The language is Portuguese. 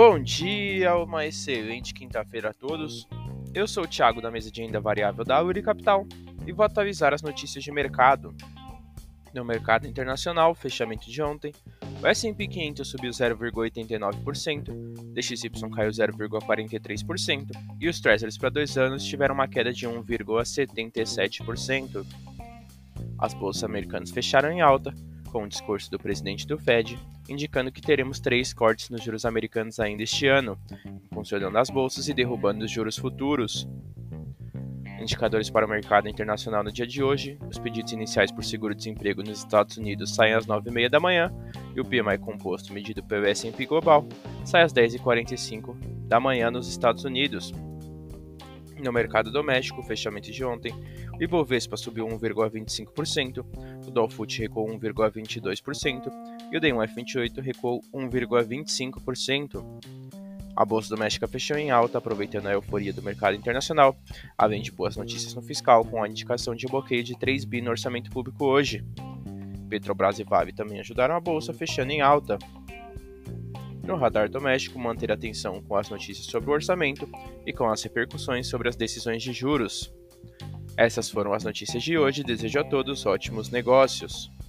Bom dia, uma excelente quinta-feira a todos. Eu sou o Thiago da mesa de renda variável da Uri Capital e vou atualizar as notícias de mercado. No mercado internacional, fechamento de ontem, o S&P 500 subiu 0,89%, DXY caiu 0,43% e os Treasuries para 2 anos tiveram uma queda de 1,77%. As bolsas americanas fecharam em alta, com o discurso do presidente do Fed, indicando que teremos 3 cortes nos juros americanos ainda este ano, impulsionando as bolsas e derrubando os juros futuros. Indicadores para o mercado internacional no dia de hoje: os pedidos iniciais por seguro-desemprego nos Estados Unidos saem às 9h30 da manhã e o PMI composto medido pelo S&P Global sai às 10h45 da manhã nos Estados Unidos. No mercado doméstico, fechamento de ontem, o Ibovespa subiu 1,25%, o Dow Foot recuou 1,22% e o D1F28 recuou 1,25%. A bolsa doméstica fechou em alta, aproveitando a euforia do mercado internacional, além de boas notícias no fiscal, com a indicação de um bloqueio de 3 bi no orçamento público hoje. Petrobras e Vale também ajudaram a bolsa, fechando em alta. No radar doméstico, manter atenção com as notícias sobre o orçamento e com as repercussões sobre as decisões de juros. Essas foram as notícias de hoje. Desejo a todos ótimos negócios.